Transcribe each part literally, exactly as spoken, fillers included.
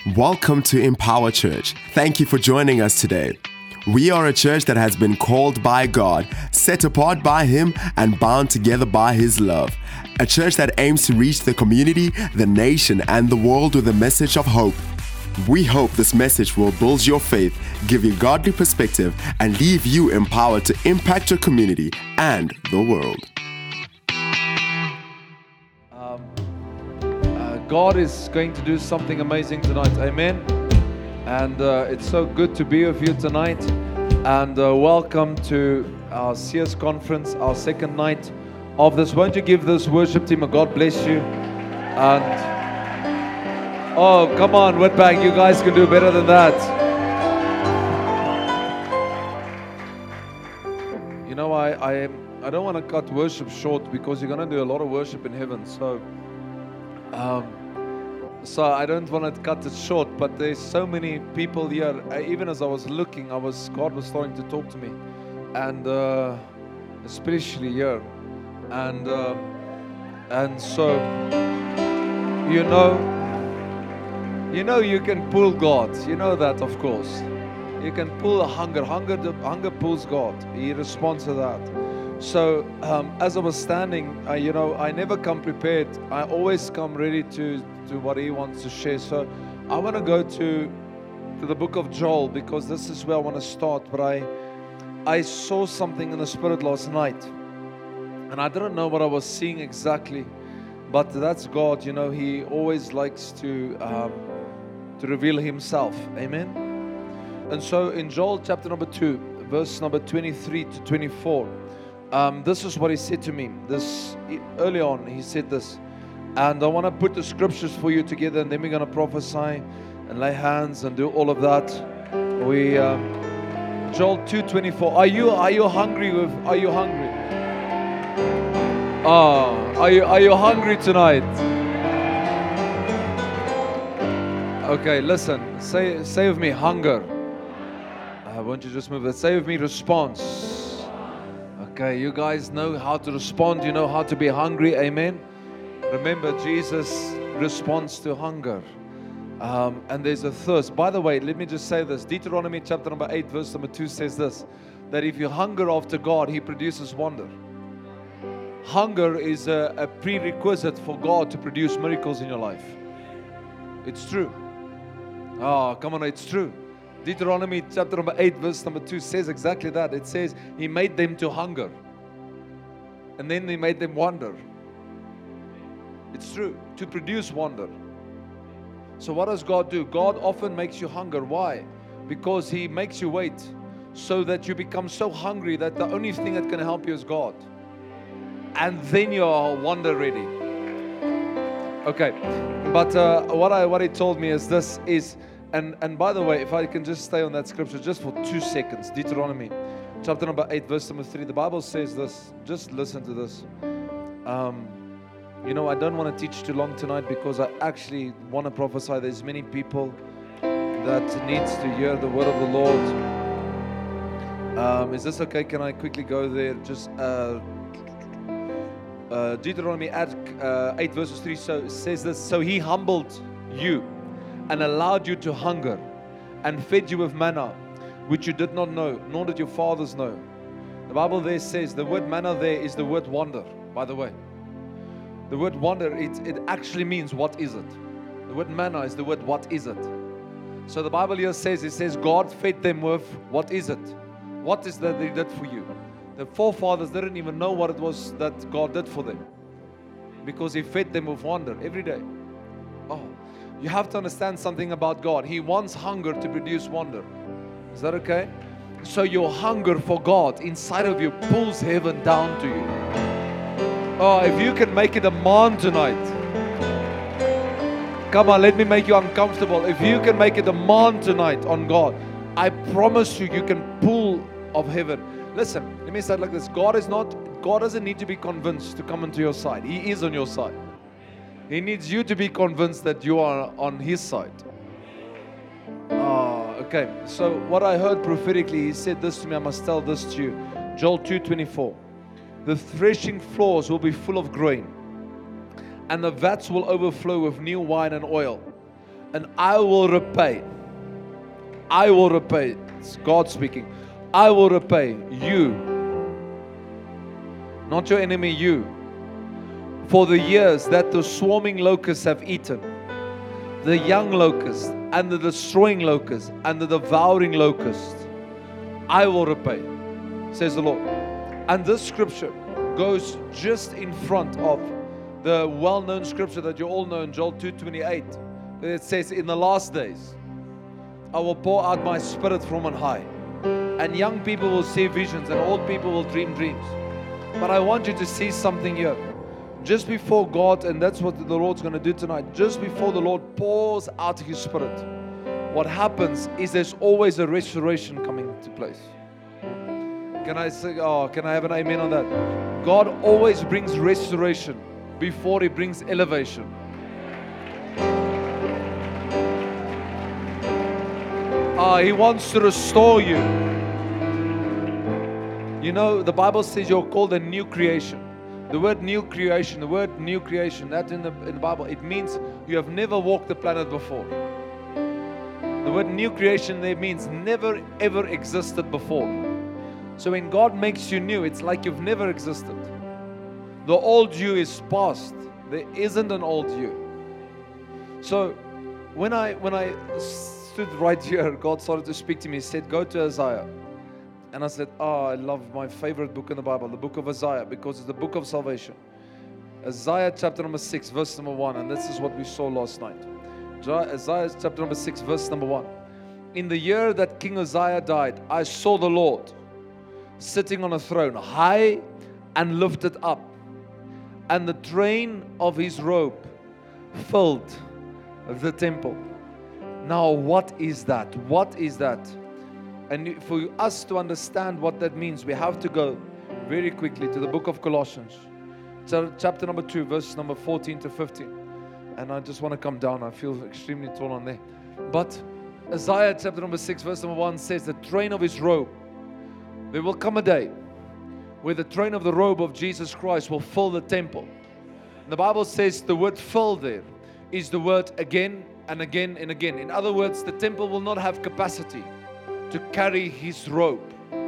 Welcome to Empower Church. Thank you for joining us today. We are a church that has been called by God, set apart by Him, and bound together by His love. A church that aims to reach the community, the nation, and the world with a message of hope. We hope this message will build your faith, give you godly perspective, and leave you empowered to impact your community and the world. Um, uh, God is going to do something amazing tonight. Amen. And uh, it's so good to be with you tonight. And uh, welcome to our Sears conference, our second night of this. Won't you give this worship team a God bless you? And oh, come on, Whitbank, you guys can do better than that. You know, I I, I don't want to cut worship short because you're going to do a lot of worship in heaven. So, um, so I don't want to cut it short. But there's so many people here. I, even as I was looking, I was God was starting to talk to me, and uh, especially here, and uh, and so you know. You know you can pull God. You know that, of course. You can pull a hunger. Hunger, hunger pulls God. He responds to that. So um, as I was standing, uh, you know, I never come prepared. I always come ready to to what He wants to share. So I want to go to to the book of Joel because this is where I want to start. But I I saw something in the Spirit last night, and I didn't know what I was seeing exactly. But that's God. You know, He always likes to. Um, to reveal Himself. Amen. And so in Joel chapter number two, verse number twenty-three to twenty-four, um, this is what He said to me. This early on, He said this. And I want to put the scriptures for you together, and then we're going to prophesy and lay hands and do all of that. We um, Joel two twenty-four. Are you are you hungry with are you hungry? Ah, are you are you hungry tonight? Okay, listen, say say with me, hunger. Uh, won't you just move it? Say with me, response. Okay, you guys know how to respond. You know how to be hungry. Amen. Remember, Jesus responds to hunger. Um, and there's a thirst. By the way, let me just say this. Deuteronomy chapter number eight, verse number two says this. That if you hunger after God, He produces wonder. Hunger is a, a prerequisite for God to produce miracles in your life. It's true. Oh, come on, it's true. Deuteronomy chapter number eight, verse number two says exactly that. It says He made them to hunger. And then He made them wonder. It's true. To produce wonder. So what does God do? God often makes you hunger. Why? Because He makes you wait so that you become so hungry that the only thing that can help you is God. And then you are wonder ready. Okay. But uh, what I what He told me is this is, and, and by the way, if I can just stay on that scripture just for two seconds, Deuteronomy chapter number eight, verse number three, the Bible says this, just listen to this. Um, you know, I don't want to teach too long tonight because I actually want to prophesy. There's many people that needs to hear the word of the Lord. Um, is this okay? Can I quickly go there? Just uh, Uh, Deuteronomy uh, eight verses three so says this. So He humbled you and allowed you to hunger and fed you with manna, which you did not know, nor did your fathers know. The Bible there says the word manna there is the word wonder, by the way. The word wonder, it, it actually means what is it? The word manna is the word what is it? So the Bible here says, it says God fed them with what is it? What is that He did for you? The forefathers didn't even know what it was that God did for them because He fed them with wonder every day. Oh, you have to understand something about God. He wants hunger to produce wonder. Is that okay? So your hunger for God inside of you pulls heaven down to you. Oh, if you can make a demand tonight. Come on, let me make you uncomfortable. If you can make a demand tonight on God, I promise you, you can pull of heaven. Listen, let me say it like this. God is not, God doesn't need to be convinced to come into your side. He is on your side. He needs you to be convinced that you are on His side. Ah, okay. So what I heard prophetically, He said this to me. I must tell this to you. Joel two twenty-four. The threshing floors will be full of grain, and the vats will overflow with new wine and oil. and I will repay. I will repay. It's God speaking. I will repay you, not your enemy, you, for the years that the swarming locusts have eaten, the young locust and the destroying locust and the devouring locust. I will repay, says the Lord. And this scripture goes just in front of the well-known scripture that you all know in Joel two twenty-eight. It says, in the last days, I will pour out my spirit from on high, and young people will see visions and old people will dream dreams. But I want you to see something here. Just before God, and that's what the Lord's going to do tonight, just before the Lord pours out His Spirit, what happens is there's always a restoration coming into place. Can I say, oh, can I have an amen on that? God always brings restoration before He brings elevation. Ah, He wants to restore you. You know, the Bible says you're called a new creation. The word new creation, the word new creation, that in the, in the Bible, it means you have never walked the planet before. The word new creation there means never ever existed before. So when God makes you new, it's like you've never existed. The old you is past. There isn't an old you. So when I when I stood right here, God started to speak to me. He said, go to Isaiah. And I said, oh, I love my favorite book in the Bible, the book of Isaiah, because it's the book of salvation. Isaiah chapter number six, verse number one. And this is what we saw last night. Isaiah chapter number six, verse number one. In the year that King Uzziah died, I saw the Lord sitting on a throne, high and lifted up, and the train of His robe filled the temple. Now, what is that? What is that? And for us to understand what that means, we have to go very quickly to the book of Colossians, chapter number two, verse number fourteen to fifteen. And I just want to come down. I feel extremely tall on there. But Isaiah chapter number six, verse number one says, the train of His robe. There will come a day where the train of the robe of Jesus Christ will fill the temple. And the Bible says the word fill there is the word again and again and again. In other words, the temple will not have capacity to carry His robe,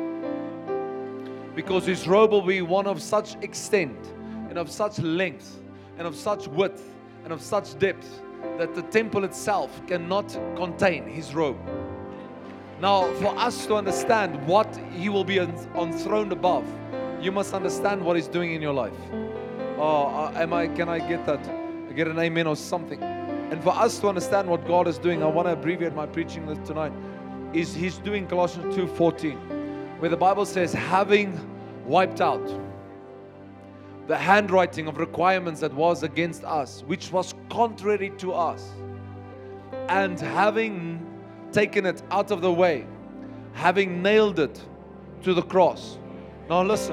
because His robe will be one of such extent and of such length and of such width and of such depth that the temple itself cannot contain His robe. Now, for us to understand what He will be enthroned above, you must understand what He's doing in your life. Oh, am I? Can I get that? Get an amen or something? And for us to understand what God is doing, I want to abbreviate my preaching tonight. Is He's doing Colossians two fourteen, where the Bible says, having wiped out the handwriting of requirements that was against us, which was contrary to us, and having taken it out of the way, having nailed it to the cross. Now listen,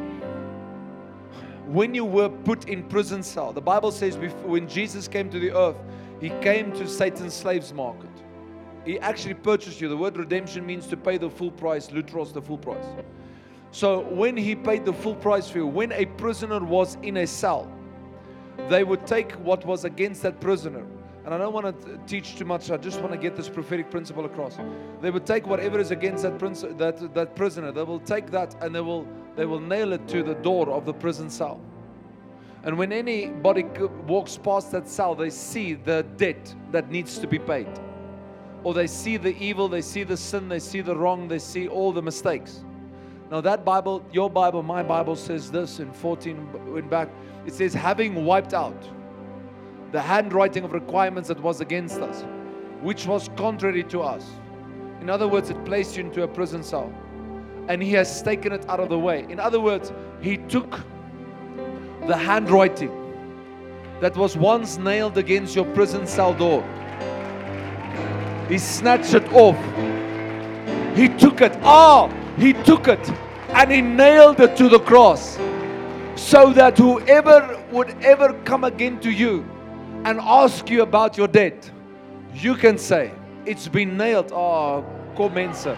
when you were put in prison cell, the Bible says before, when Jesus came to the earth, He came to Satan's slaves market. He actually purchased you. The word redemption means to pay the full price. Lutros, the full price. So when He paid the full price for you, when a prisoner was in a cell, they would take what was against that prisoner. And I don't want to teach too much. I just want to get this prophetic principle across. They would take whatever is against that, prince, that, that prisoner. They will take that and they will, they will nail it to the door of the prison cell. And when anybody walks past that cell, they see the debt that needs to be paid. Or they see the evil, they see the sin, they see the wrong, they see all the mistakes. Now that Bible, your Bible, my Bible says this in fourteen, in back, it says, having wiped out the handwriting of requirements that was against us, which was contrary to us. In other words, it placed you into a prison cell. And He has taken it out of the way. In other words, He took the handwriting that was once nailed against your prison cell door. He snatched it off. He took it. Ah, He took it and He nailed it to the cross, so that whoever would ever come again to you and ask you about your debt, you can say, it's been nailed. Oh, kom mense.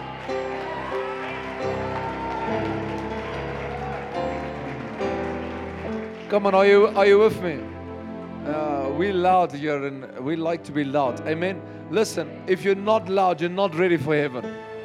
Come on, are you, are you with me? Uh, we loud here and we like to be loud. Amen. Listen, if you're not loud, you're not ready for heaven.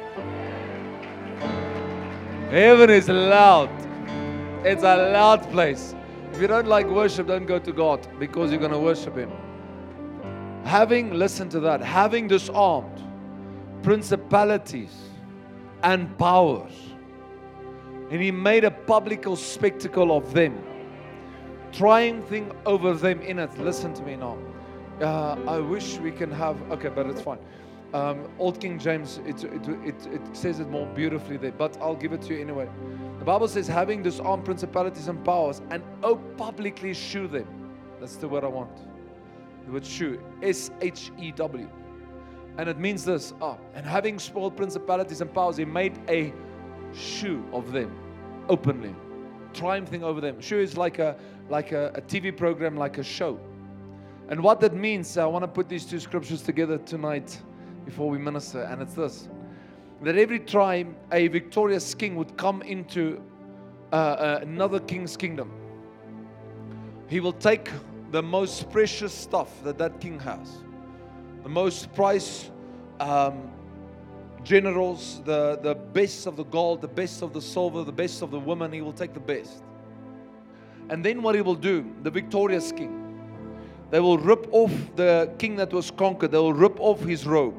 Heaven is loud. It's a loud place. If you don't like worship, don't go to God because you're going to worship Him. Having, listen to that, having disarmed principalities and powers, and He made a public spectacle of them, triumphing over them in it. Listen to me now. Uh, I wish we can have, okay, but it's fine. Um, Old King James, it, it, it, it says it more beautifully there, but I'll give it to you anyway. The Bible says, having disarmed principalities and powers, and oh, publicly shew them. That's the word I want. The word shew, S H E W. And it means this, ah, and having spoiled principalities and powers, He made a shew of them, openly, triumphing over them. Shew is like a, like a, a T V program, like a show. And what that means, I want to put these two scriptures together tonight before we minister, and it's this: that every time a victorious king would come into uh, uh, another king's kingdom, he will take the most precious stuff that that king has, the most prized um, generals, the, the best of the gold, the best of the silver, the best of the women. He will take the best. And then what he will do, the victorious king, they will rip off the king that was conquered. They will rip off his robe.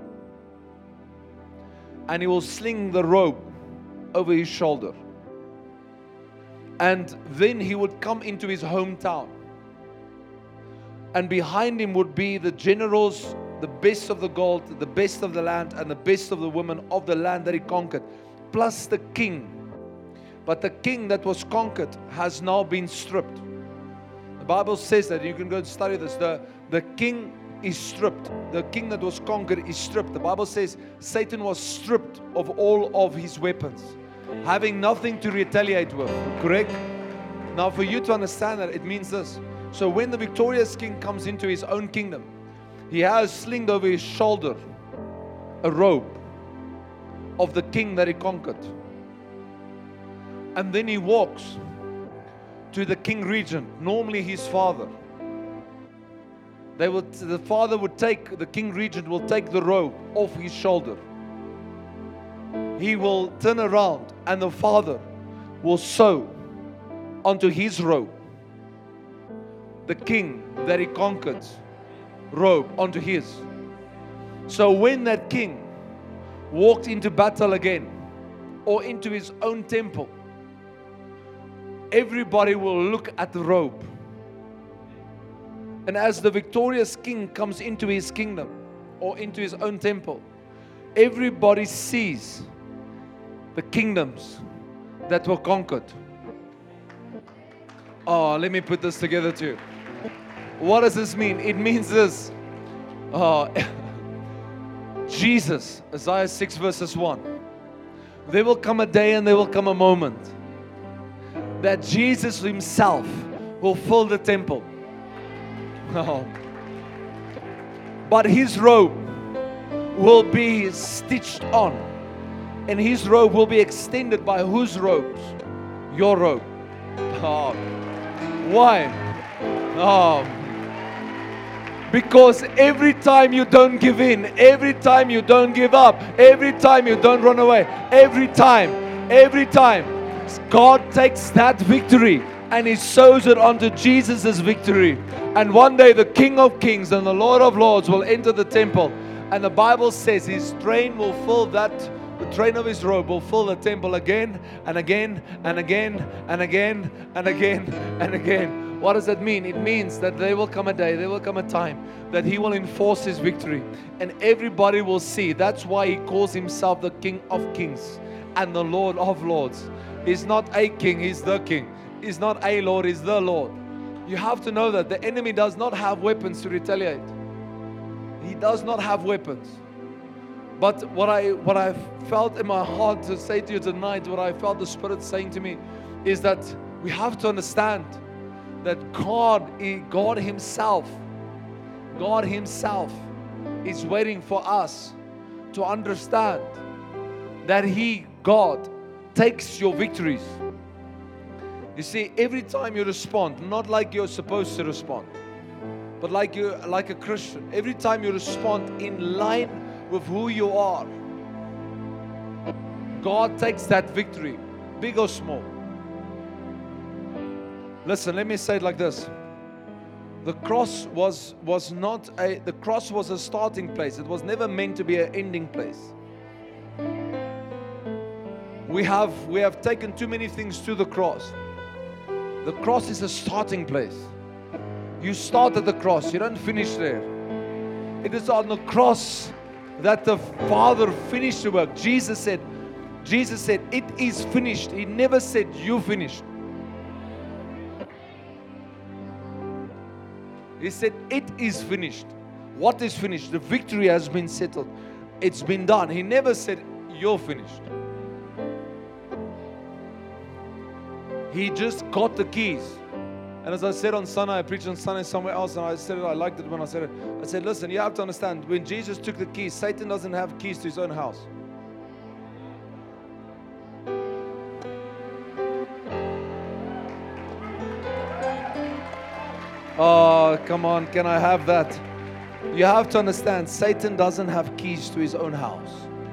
And he will sling the robe over his shoulder. And then he would come into his hometown. And behind him would be the generals, the best of the gold, the best of the land, and the best of the women of the land that he conquered, plus the king. But the king that was conquered has now been stripped. The Bible says that, you can go and study this, the, the king is stripped. The king that was conquered is stripped. The Bible says Satan was stripped of all of his weapons, having nothing to retaliate with. Correct? Now for you to understand that, it means this. So when the victorious king comes into his own kingdom, he has slinged over his shoulder a robe of the king that he conquered. And then he walks to the king regent, normally his father. They would, the father would take, the king regent will take the robe off his shoulder. He will turn around and the father will sew onto his robe the king that he conquered robe onto his. So when that king walked into battle again or into his own temple, everybody will look at the robe. And as the victorious king comes into his kingdom or into his own temple, everybody sees the kingdoms that were conquered. Oh, let me put this together too. What does this mean? It means this. Oh, Jesus, Isaiah six verses one. There will come a day and there will come a moment that Jesus Himself will fill the temple. Oh. But His robe will be stitched on, and His robe will be extended by whose robes? Your robe. Oh. Why? Oh. Because every time you don't give in, every time you don't give up, every time you don't run away, every time, every time, God takes that victory and He sews it onto Jesus' victory. And one day the King of Kings and the Lord of Lords will enter the temple. And the Bible says His train will fill that, the train of His robe will fill the temple again and again and again and again and again and again. What does that mean? It means that there will come a day, there will come a time that He will enforce His victory. And everybody will see. That's why He calls Himself the King of Kings and the Lord of Lords. He's not a king, He's the King. He's not a Lord, He's the Lord. You have to know that the enemy does not have weapons to retaliate. He does not have weapons. But what I what I felt in my heart to say to you tonight, what I felt the Spirit saying to me, is that we have to understand that God, God Himself, God Himself is waiting for us to understand that He, God, takes your victories. You see, every time you respond, not like you're supposed to respond. But like you, like a Christian, every time you respond in line with who you are, God takes that victory, big or small. Listen, let me say it like this. The cross was, was not a, the cross was a starting place. It was never meant to be an ending place. We have, we have taken too many things to the cross. The cross is a starting place. You start at the cross, you don't finish there. It is on the cross that the Father finished the work. Jesus said, Jesus said, it is finished. He never said, you finished. He said, it is finished. What is finished? The victory has been settled. It's been done. He never said, you're finished. He just got the keys. And as I said on Sunday, I preached on Sunday somewhere else, and I said it, I liked it when I said it. I said, listen, you have to understand, when Jesus took the keys, Satan doesn't have keys to his own house. Oh, come on, can I have that? You have to understand, Satan doesn't have keys to his own house.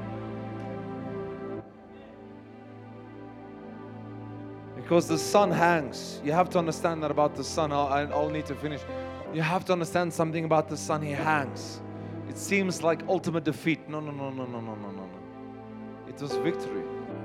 Because the sun hangs. You have to understand that about the sun. I'll, I'll need to finish. You have to understand something about the sun. He hangs. It seems like ultimate defeat. No, no, no, no, no, no, no, no, no. It was victory.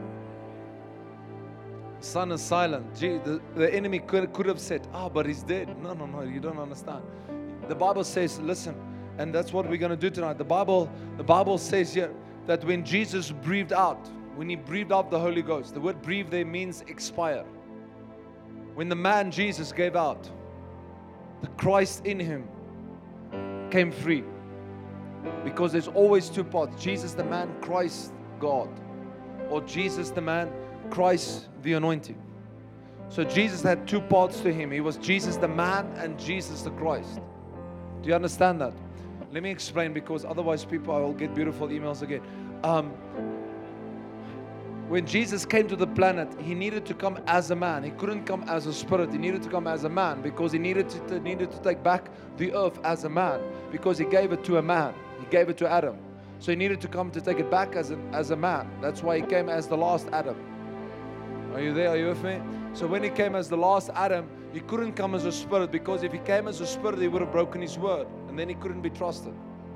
The sun is silent. Gee, the, the enemy could, could have said, ah, oh, but he's dead. No, no, no, you don't understand. The Bible says, listen, and that's what we're going to do tonight. The Bible, the Bible says here that when Jesus breathed out, when He breathed out the Holy Ghost, the word breathe there means expire. When the man Jesus gave out, the Christ in Him came free. Because there's always two parts. Jesus the man, Christ God. Or Jesus the man, Christ the anointing. So Jesus had two parts to Him. He was Jesus the man and Jesus the Christ. Do you understand that? Let me explain, because otherwise people, I will get beautiful emails again. Um, When Jesus came to the planet, He needed to come as a man. He couldn't come as a spirit. He needed to come as a man, because He needed to, to, needed to take back the earth as a man, because He gave it to a man. He gave it to Adam. So He needed to come to take it back as a, as a man. That's why He came as the last Adam. Are you there? Are you with me? So when He came as the last Adam, He couldn't come as a spirit, because if He came as a spirit, He would have broken His word, and then He couldn't be trusted.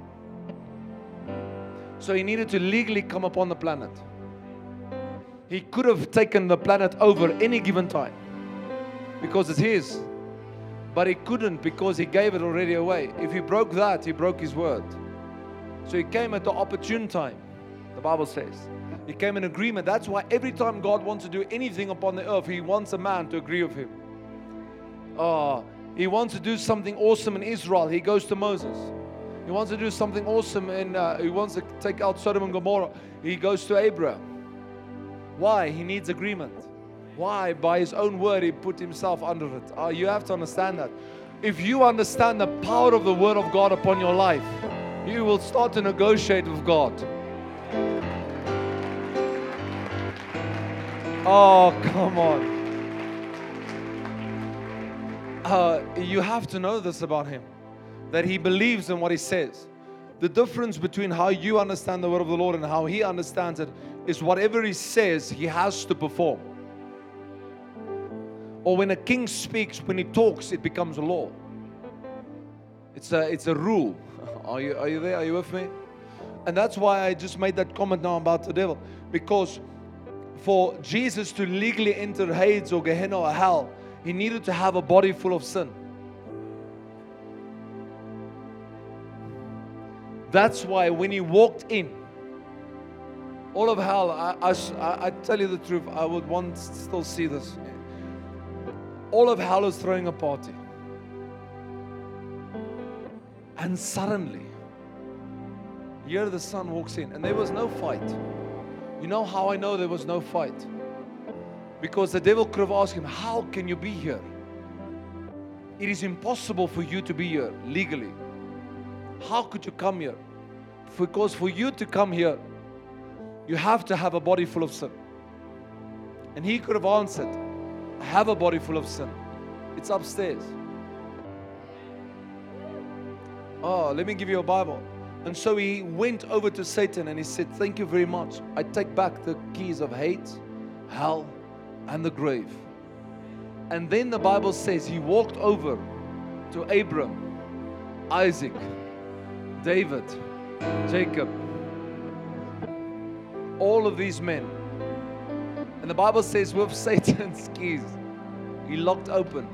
So He needed to legally come upon the planet. He could have taken the planet over any given time, because it's His. But He couldn't, because He gave it already away. If He broke that, He broke His word. So He came at the opportune time, the Bible says. He came in agreement. That's why every time God wants to do anything upon the earth, He wants a man to agree with Him. Oh, He wants to do something awesome in Israel. He goes to Moses. He wants to do something awesome in, uh, He wants to take out Sodom and Gomorrah. He goes to Abraham. Why? He needs agreement. Why? By His own word, He put Himself under it. Uh, you have to understand that. If you understand the power of the word of God upon your life, you will start to negotiate with God. Oh, come on. Uh, you have to know this about Him, that He believes in what He says. The difference between how you understand the word of the Lord and how He understands it is whatever He says, He has to perform. Or when a king speaks, when he talks, it becomes a law. It's a, it's a rule. Are you, are you there? Are you with me? And that's why I just made that comment now about the devil. Because for Jesus to legally enter Hades or Gehenna or hell, He needed to have a body full of sin. That's why when He walked in, all of hell, I, I, I tell you the truth, I would want to still see this. All of hell is throwing a party. And suddenly, here the Son walks in, and there was no fight. You know how I know there was no fight? Because the devil could have asked Him, how can you be here? It is impossible for you to be here legally. How could you come here? Because for you to come here, you have to have a body full of sin. And He could have answered, I have a body full of sin. It's upstairs. Oh, let me give you a Bible. And so he went over to Satan and he said, thank you very much. I take back the keys of hate, hell, and the grave. And then the Bible says he walked over to Abram, Isaac, David, Jacob, all of these men. And the Bible says with Satan's keys, he locked open.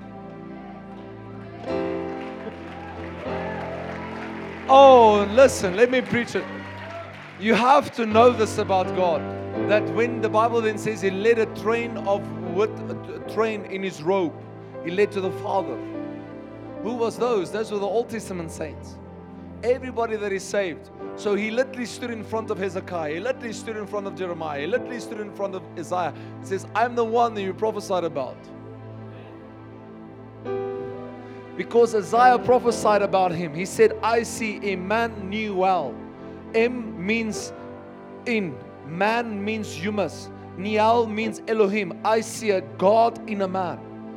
Oh, listen, let me preach it. You have to know this about God. That when the Bible then says he led a train of with a train in his robe, he led to the Father. Who was those? Those were the Old Testament saints. Everybody that is saved. So he literally stood in front of Hezekiah. He literally stood in front of Jeremiah. He literally stood in front of Isaiah. He says, I'm the one that you prophesied about. Because Isaiah prophesied about him. He said, I see Emmanuel. M means in. Man means humus. Nial means Elohim. I see a God in a man.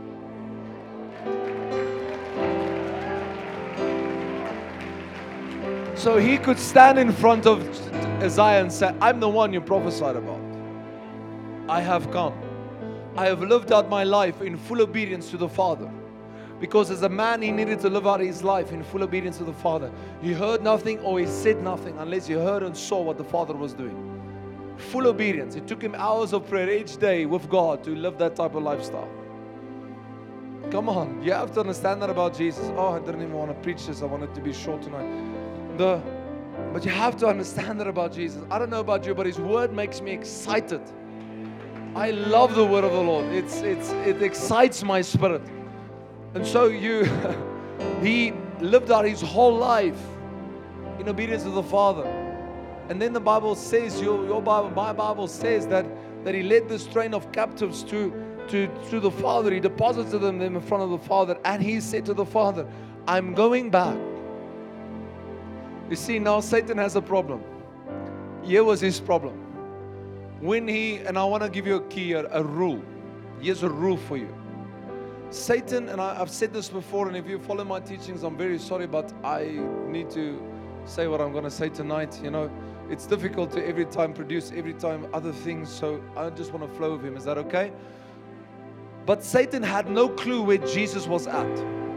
So he could stand in front of Isaiah and say, I'm the one you prophesied about. I have come. I have lived out my life in full obedience to the Father. Because as a man, he needed to live out his life in full obedience to the Father. He heard nothing or he said nothing unless he heard and saw what the Father was doing. Full obedience. It took him hours of prayer each day with God to live that type of lifestyle. Come on, you have to understand that about Jesus. Oh, I didn't even want to preach this. I wanted to be short tonight. The, but you have to understand that about Jesus. I don't know about you, but His Word makes me excited. I love the Word of the Lord. It's, it's, it excites my spirit. And so you, He lived out His whole life in obedience to the Father. And then the Bible says, your, your Bible, my Bible says that, that He led this train of captives to, to, to the Father. He deposited them in front of the Father. And He said to the Father, I'm going back. You see, now Satan has a problem. Here was his problem. When he, and I want to give you a key, a, a rule. Here's a rule for you. Satan, and I, I've said this before, and if you follow my teachings, I'm very sorry, but I need to say what I'm going to say tonight. You know, it's difficult to every time produce, every time other things, so I just want to flow with Him. Is that okay? But Satan had no clue where Jesus was at.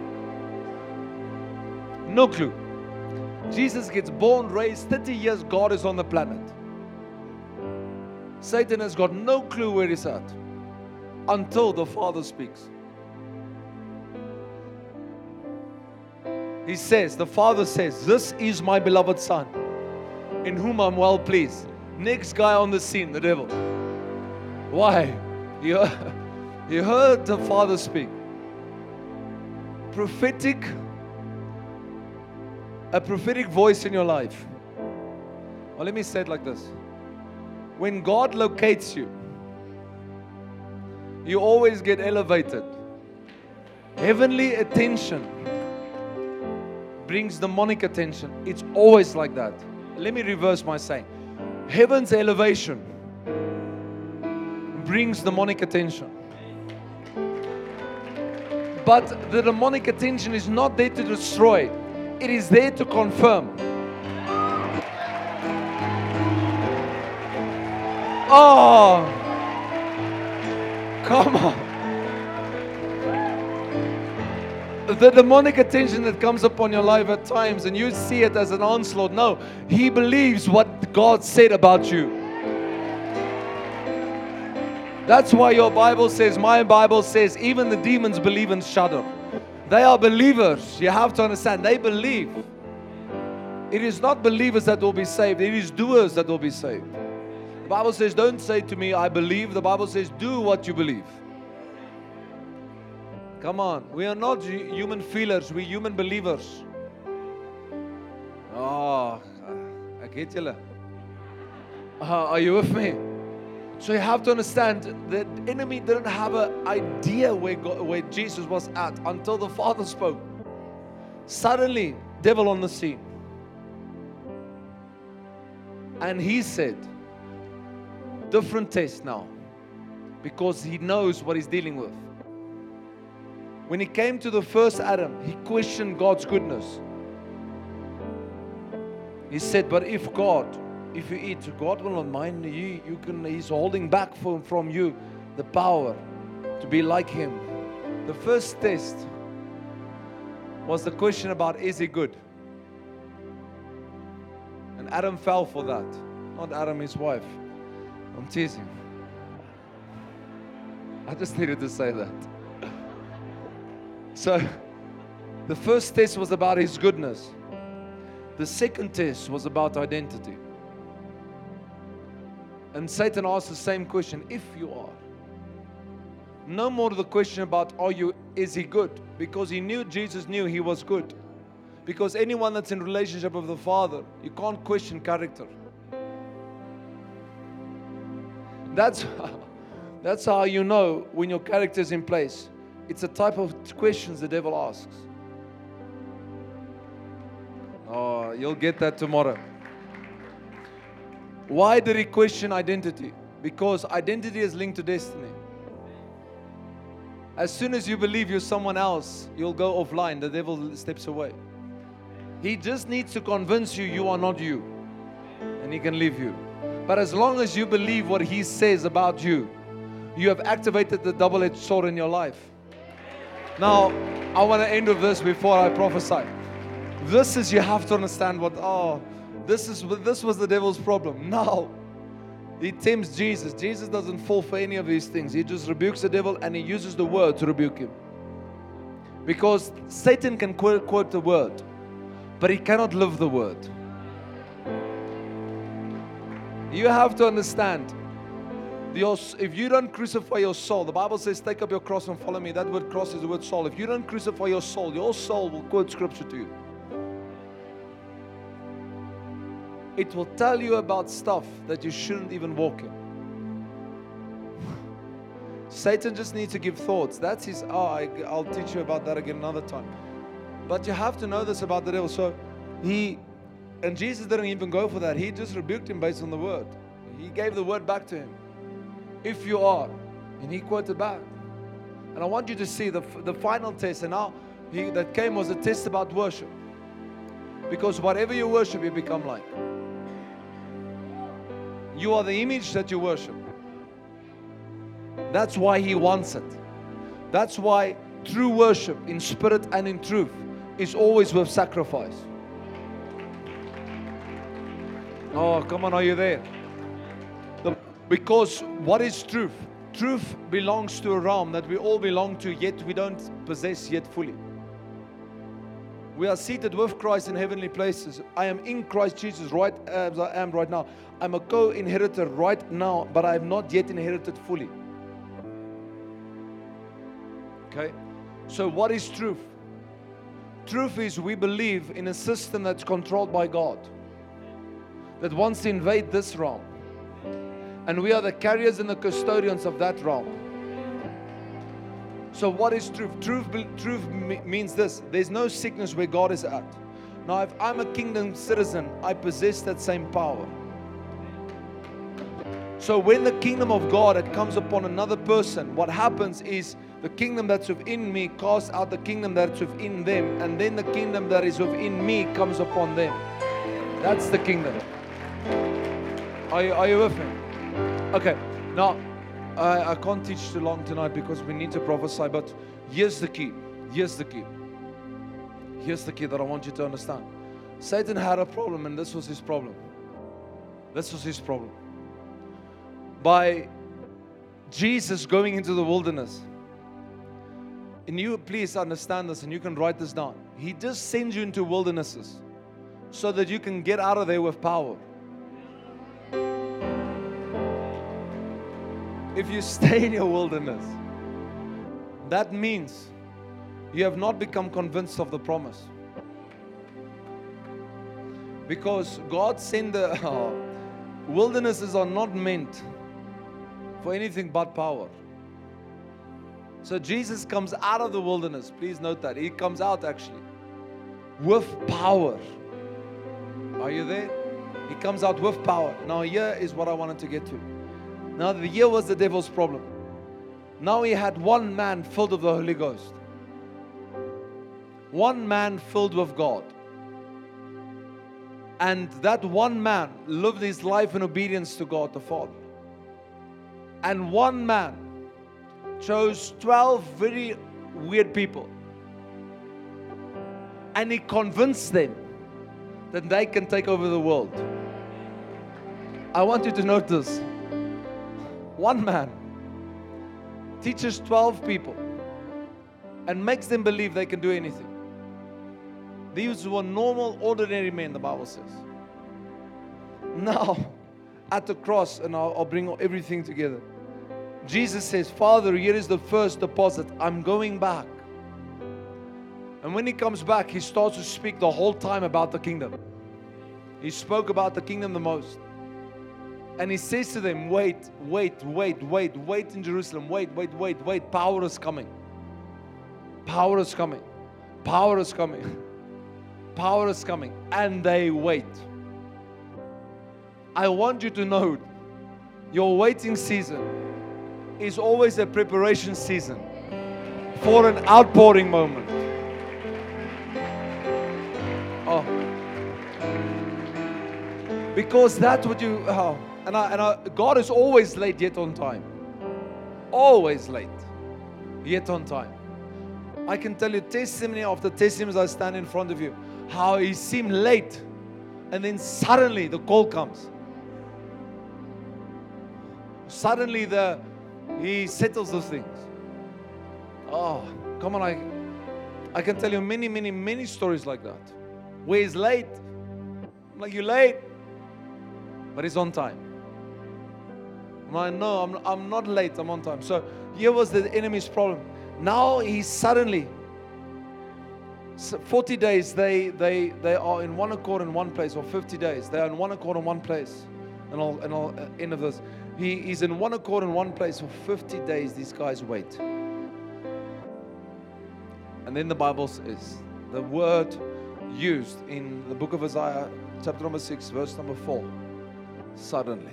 No clue. Jesus gets born, raised, thirty years, God is on the planet. Satan has got no clue where he's at until the Father speaks. He says, the Father says, this is my beloved Son, in whom I'm well pleased. Next guy on the scene, the devil. Why? He heard, he heard the Father speak. Prophetic, a prophetic voice in your life. Well, let me say it like this. When God locates you, you always get elevated. Heavenly attention brings demonic attention. It's always like that. Let me reverse my saying. Heaven's elevation brings demonic attention. But the demonic attention is not there to destroy. It is there to confirm. Oh, come on. The demonic attention that comes upon your life at times and you see it as an onslaught. No, he believes what God said about you. That's why your Bible says, my Bible says, even the demons believe and shudder. They are believers. You have to understand, they believe. It is not believers that will be saved. It is doers that will be saved. The Bible says, don't say to me, I believe. The Bible says, do what you believe. Come on. We are not human feelers. We're human believers. Oh, I get you. Uh, are you with me? So you have to understand, the enemy didn't have an idea where, God, where Jesus was at until the Father spoke. Suddenly, devil on the scene. And he said, different test now. Because he knows what he's dealing with. When he came to the first Adam, he questioned God's goodness. He said, but if God, if you eat, God will not mind you. You can. He's holding back from, from you the power to be like Him. The first test was the question about, is He good? And Adam fell for that. Not Adam, his wife. I'm teasing. I just needed to say that. So, the first test was about His goodness. The second test was about identity. And Satan asked the same question, if you are. No more the question about, are you, is He good? Because he knew, Jesus knew He was good. Because anyone that's in relationship with the Father, you can't question character. That's how, that's how you know when your character is in place. It's a type of questions the devil asks. Oh, you'll get that tomorrow. Why did he question identity? Because identity is linked to destiny. As soon as you believe you're someone else, you'll go offline. The devil steps away. He just needs to convince you you are not you, and he can leave you. But as long as you believe what he says about you, you have activated the double-edged sword in your life. Now, I want to end with this before I prophesy. This is, you have to understand what, oh, this is this was the devil's problem. Now, he tempts Jesus. Jesus doesn't fall for any of these things. He just rebukes the devil and he uses the word to rebuke him. Because Satan can quote, quote the word, but he cannot live the word. You have to understand, your, if you don't crucify your soul, the Bible says, take up your cross and follow me. That word cross is the word soul. If you don't crucify your soul, your soul will quote scripture to you. It will tell you about stuff that you shouldn't even walk in. Satan just needs to give thoughts. That's his, oh, I, I'll teach you about that again another time. But you have to know this about the devil. So he, and Jesus didn't even go for that. He just rebuked him based on the word. He gave the word back to him. If you are, and he quoted back. And I want you to see the, the final test. And now he, that came was a test about worship. Because whatever you worship, you become like. You are the image that you worship. That's why he wants it. That's why true worship in spirit and in truth is always with sacrifice. Oh, come on, are you there? The, because what is truth? Truth belongs to a realm that we all belong to, yet we don't possess yet fully. We are seated with Christ in heavenly places. I am in Christ Jesus right as I am right now. I'm a co-inheritor right now, but I have not yet inherited fully. Okay? So what is truth? Truth is we believe in a system that's controlled by God, that wants to invade this realm. And we are the carriers and the custodians of that realm. So what is truth? Truth, truth means this. There's no sickness where God is at. Now, if I'm a kingdom citizen, I possess that same power. So when the kingdom of God it comes upon another person, what happens is the kingdom that's within me casts out the kingdom that's within them, and then the kingdom that is within me comes upon them. That's the kingdom. Are you, are you with me? Okay. Now, I, I can't teach too long tonight because we need to prophesy, but here's the key. Here's the key. Here's the key that I want you to understand. Satan had a problem, and this was his problem. This was his problem. By Jesus going into the wilderness, and you please understand this, and you can write this down. He just sends you into wildernesses so that you can get out of there with power. If you stay in your wilderness, that means you have not become convinced of the promise. Because God sent the uh, wildernesses are not meant for anything but power. So Jesus comes out of the wilderness. Please note that. He comes out actually with power. Are you there? He comes out with power. Now here is what I wanted to get to. Now, the year was the devil's problem. Now he had one man filled with the Holy Ghost. One man filled with God. And that one man lived his life in obedience to God the Father. And one man chose twelve very weird people. And he convinced them that they can take over the world. I want you to note this. One man teaches twelve people and makes them believe they can do anything. These were normal, ordinary men, the Bible says. Now, at the cross, and I'll, I'll bring everything together, Jesus says, Father, here is the first deposit. I'm going back. And when he comes back, he starts to speak the whole time about the kingdom. He spoke about the kingdom the most. And he says to them, wait, wait, wait, wait, wait in Jerusalem. Wait, wait, wait, wait. Power is coming. Power is coming. Power is coming. Power is coming. And they wait. I want you to know your waiting season is always a preparation season for an outpouring moment. Oh. Because that's what you, oh. and, I, and I, God is always late yet on time. Always late yet on time. I can tell you testimony after testimony as I stand in front of you, how he seemed late and then suddenly the call comes. Suddenly the he settles those things. Oh, come on, I I can tell you many, many, many stories like that. Where he's late. I'm like, you're late. But he's on time. I'm like, no, I'm, I'm not late, I'm on time. So here was the enemy's problem. Now he's suddenly, forty days, they, they, they are in one accord in one place, or fifty days, they are in one accord in one place. And I'll, and I'll uh, end of this. He, he's in one accord in one place for fifty days, these guys wait. And then the Bible says, the word used in the book of Isaiah, chapter number six, verse number four, suddenly.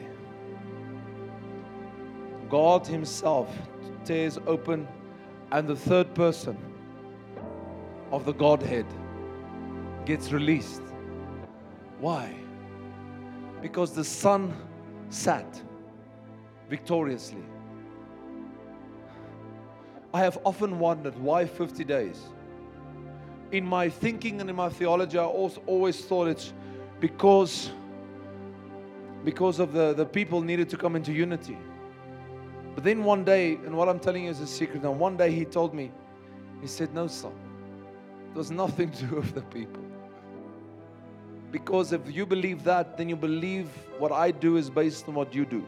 God himself tears open, and the third person of the Godhead gets released. Why? Because the Son sat victoriously. I have often wondered why fifty days. In my thinking and in my theology, I also always thought it's because, because of the, the people needed to come into unity. But then one day, and what I'm telling you is a secret now, one day he told me, he said, no, son, it was nothing to do with the people. Because if you believe that, then you believe what I do is based on what you do.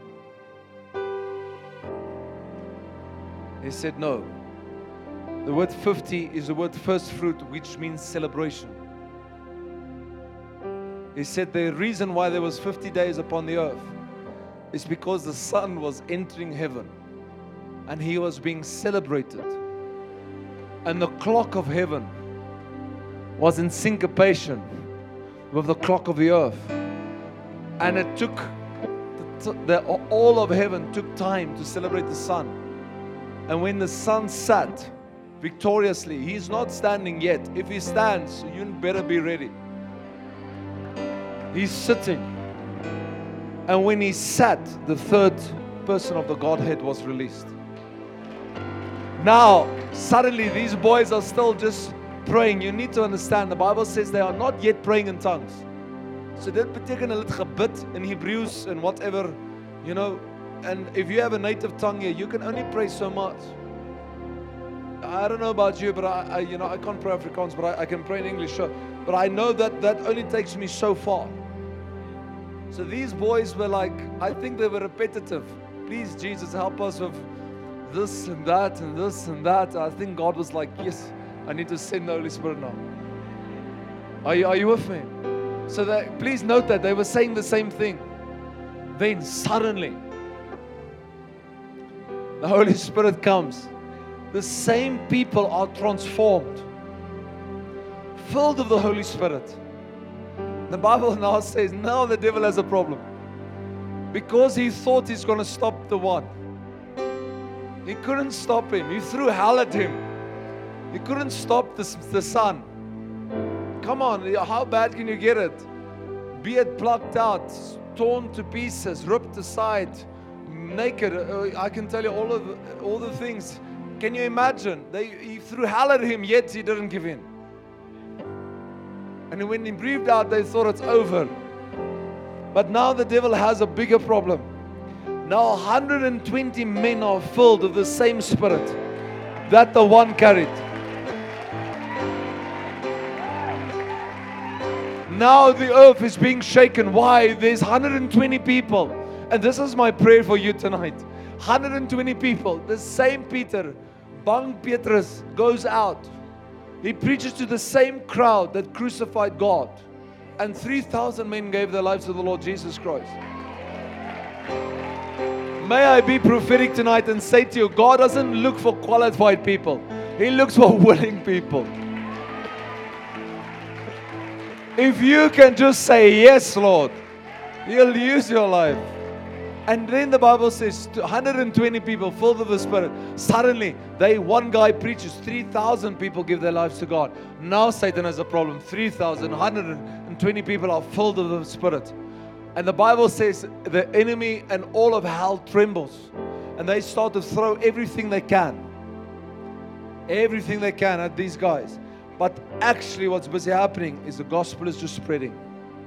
He said, no. The word fifty is the word first fruit, which means celebration. He said the reason why there was fifty days upon the earth is because the Son was entering heaven and he was being celebrated. And the clock of heaven was in syncopation with the clock of the earth. And it took, the, the, all of heaven took time to celebrate the Son. And when the Son sat victoriously, he's not standing yet. If he stands, you better be ready. He's sitting. And when he sat, the third person of the Godhead was released. Now, suddenly these boys are still just praying. You need to understand, the Bible says they are not yet praying in tongues. So dit beteken hulle het gebid in Hebrews and whatever, you know. And if you have a native tongue here, you can only pray so much. I don't know about you, but I, I you know, I can't pray Afrikaans, but I, I can pray in English. Sure. But I know that that only takes me so far. So these boys were like, I think they were repetitive. Please, Jesus, help us with this and that and this and that. I think God was like, yes, I need to send the Holy Spirit now. Are you, are you with me? So that, please note that they were saying the same thing. Then suddenly, the Holy Spirit comes. The same people are transformed, filled with the Holy Spirit. The Bible now says, now the devil has a problem. Because he thought he's going to stop the one. He couldn't stop him. He threw hell at him. He couldn't stop the, the Son. Come on, how bad can you get it? beard plucked out, torn to pieces, ripped aside, naked. Uh, I can tell you all of the, all the things. Can you imagine? They he threw hell at him, yet he didn't give in. And when he breathed out, they thought it's over. But now the devil has a bigger problem. Now one hundred twenty men are filled with the same spirit that the one carried. Now the earth is being shaken. Why? There's one hundred twenty people. And this is my prayer for you tonight. one hundred twenty people. The same Peter, Bang Petrus, goes out. He preaches to the same crowd that crucified God. And three thousand men gave their lives to the Lord Jesus Christ. May I be prophetic tonight and say to you, God doesn't look for qualified people. He looks for willing people. If you can just say, yes, Lord, He'll use your life. And then the Bible says, one hundred twenty people filled with the Spirit. Suddenly, they one guy preaches, three thousand people give their lives to God. Now Satan has a problem. three thousand, one hundred twenty people are filled with the Spirit. And the Bible says the enemy and all of hell trembles. And they start to throw everything they can. Everything they can at these guys. But actually what's busy happening is the gospel is just spreading.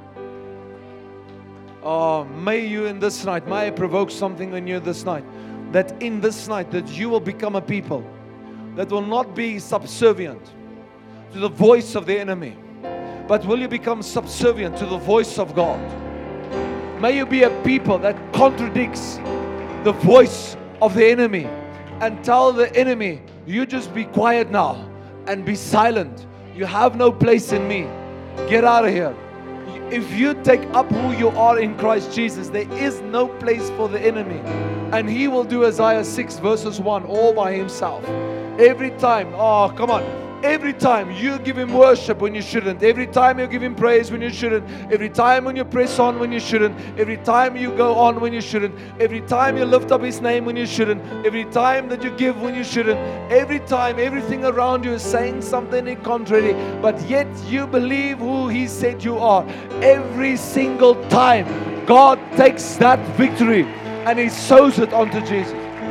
Oh, may you in this night, may I provoke something in you this night. That in this night, that you will become a people that will not be subservient to the voice of the enemy. But will you become subservient to the voice of God? May you be a people that contradicts the voice of the enemy and tell the enemy, you just be quiet now and be silent. You have no place in me. Get out of here. If you take up who you are in Christ Jesus, there is no place for the enemy. And he will do Isaiah six verses one all by himself. Every time, oh come on. Every time you give Him worship when you shouldn't. Every time you give Him praise when you shouldn't. Every time when you press on when you shouldn't. Every time you go on when you shouldn't. Every time you lift up His name when you shouldn't. Every time that you give when you shouldn't. Every time everything around you is saying something in contrary. But yet you believe who He said you are. Every single time God takes that victory and He sows it onto Jesus.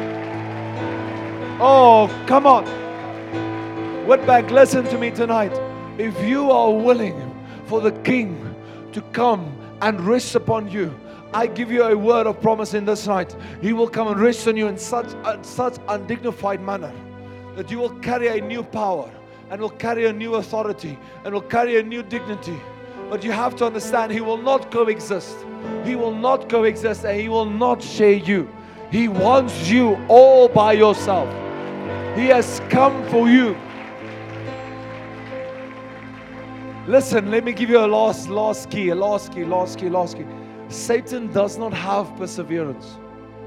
Oh, come on. Whitback, listen to me tonight. If you are willing for the King to come and rest upon you, I give you a word of promise in this night. He will come and rest on you in such a, such undignified manner that you will carry a new power and will carry a new authority and will carry a new dignity. But you have to understand, He will not coexist. He will not coexist and He will not share you. He wants you all by yourself. He has come for you. Listen, let me give you a last, last key, a last key, last key, last key. Satan does not have perseverance.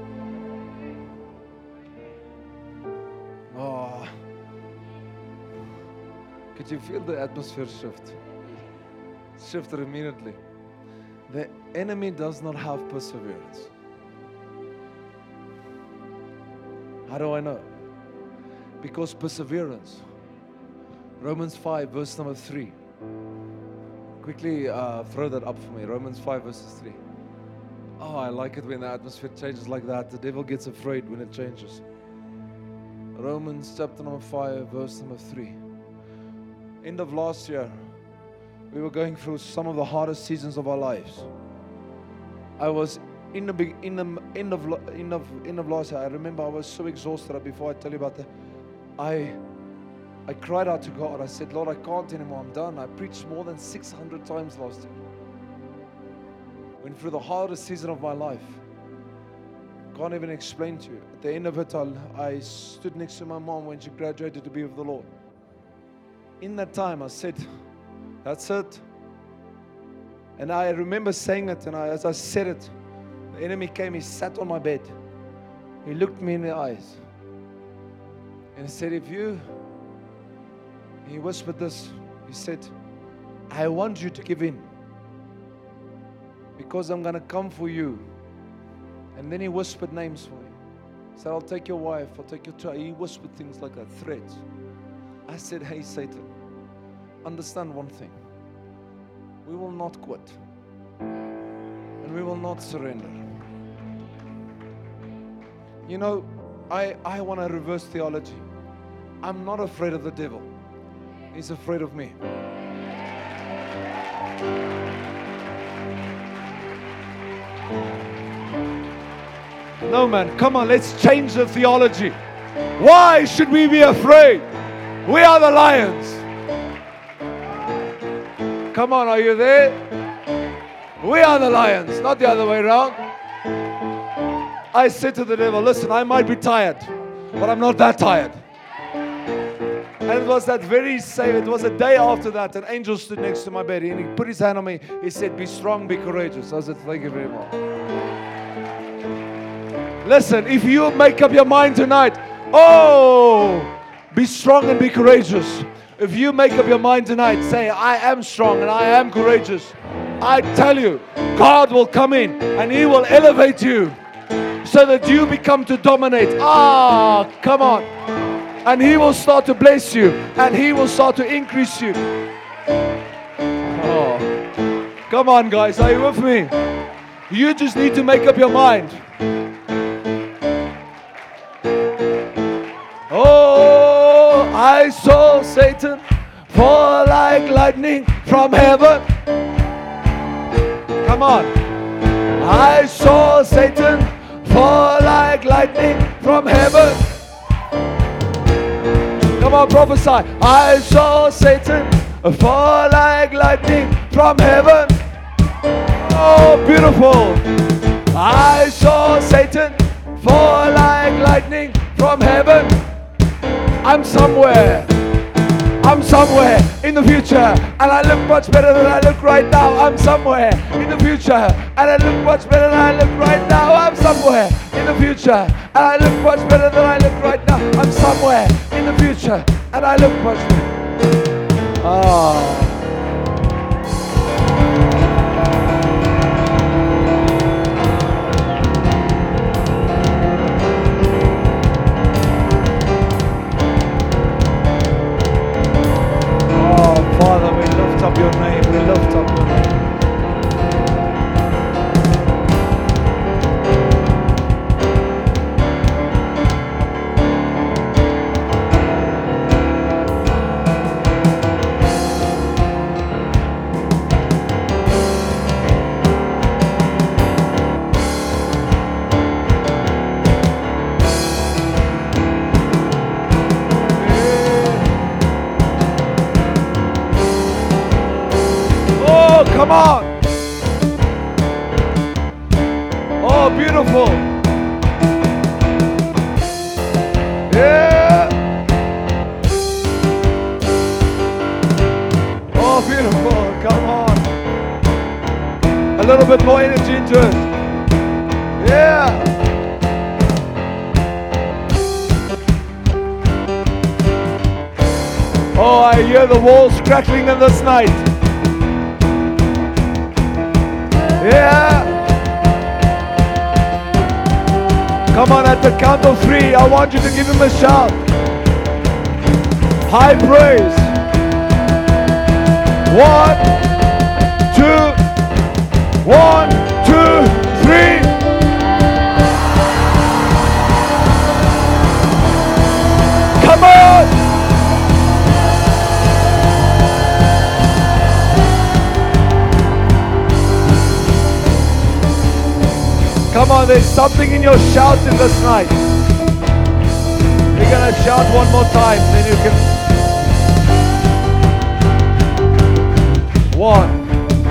Oh, could you feel the atmosphere shift? Shifted immediately. The enemy does not have perseverance. How do I know? Because perseverance. Romans five, verse number three. Quickly uh, throw that up for me. Romans five verses three. Oh, I like it when the atmosphere changes like that. The devil gets afraid when it changes. Romans chapter number five, verse number three. End of last year, we were going through some of the hardest seasons of our lives. I was in the big, in the end of end of end of last year. I remember I was so exhausted. Before I tell you about that, I. I cried out to God. I said, Lord, I can't anymore. I'm done. I preached more than six hundred times last year. Went through the hardest season of my life. Can't even explain to you. At the end of it, I, I stood next to my mom when she graduated to be with the Lord. In that time, I said, that's it. And I remember saying it, and I, as I said it, the enemy came, he sat on my bed. He looked me in the eyes. And he said, if you... He whispered this. He said, I want you to give in. Because I'm going to come for you. And then he whispered names for me. He said, I'll take your wife. I'll take your child. He whispered things like that, threats. I said, hey, Satan, understand one thing. We will not quit. not surrender. You know, I, I want to reverse theology. I'm not afraid of the devil. He's afraid of me. No, man, come on, let's change the theology. Why should we be afraid? We are the lions. Come on, are you there? We are the lions, not the other way around. I said to the devil, listen, I might be tired, but I'm not that tired. And it was that very same, it was a day after that, an angel stood next to my bed and he put his hand on me. He said, be strong, be courageous. I said, thank you very much. Listen, if you make up your mind tonight, oh, be strong and be courageous. If you make up your mind tonight, say, I am strong and I am courageous. I tell you, God will come in and He will elevate you so that you become to dominate. Ah, come on. And He will start to bless you and He will start to increase you. Oh, come on, guys. Are you with me? You just need to make up your mind. Oh, I saw Satan fall like lightning from heaven. Come on. I saw Satan fall like lightning from heaven. Come on, prophesy. I saw Satan fall like lightning from heaven. Oh, beautiful. I saw Satan fall like lightning from heaven. I'm somewhere. I'm somewhere in the future, and I look much better than I look right now. I'm somewhere in the future, and I look much better than I look right now. I'm somewhere in the future, and I look much better than I look right now. I'm somewhere in the future, and I look much better. Oh. Father, we lift up your name, we lift up your name. Come on. Oh, beautiful. Yeah. Oh, beautiful. Come on. A little bit more energy into it. Yeah. Oh, I hear the walls crackling in this night. Yeah. Come on, at the count of three, I want you to give Him a shout. High praise. One, two, one, two, three. Come on. Come on, there's something in your shout in this night. We're going to shout one more time, then you can. One,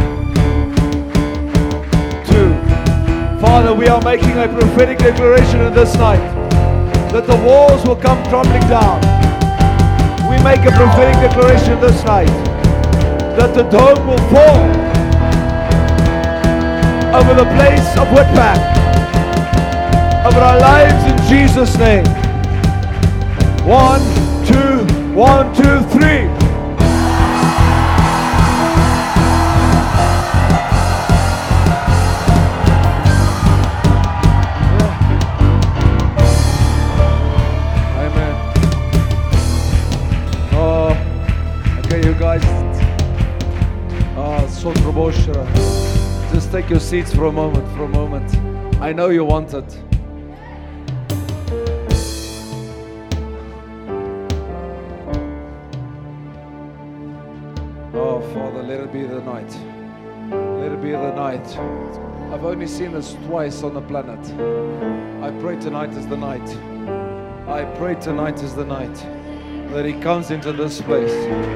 two. Father, we are making a prophetic declaration in this night that the walls will come crumbling down. We make a prophetic declaration this night that the dome will fall over the place of Whitpack, over our lives in Jesus' name. One, two, one, two, three. Amen. Oh, okay, you guys. Ah, so promotion. Just take take your seats for a moment, for a moment. I know you want it. Oh, Father, let it be the night. Let it be the night. I've only seen this twice on the planet. I pray tonight is the night. I pray tonight is the night that He comes into this place.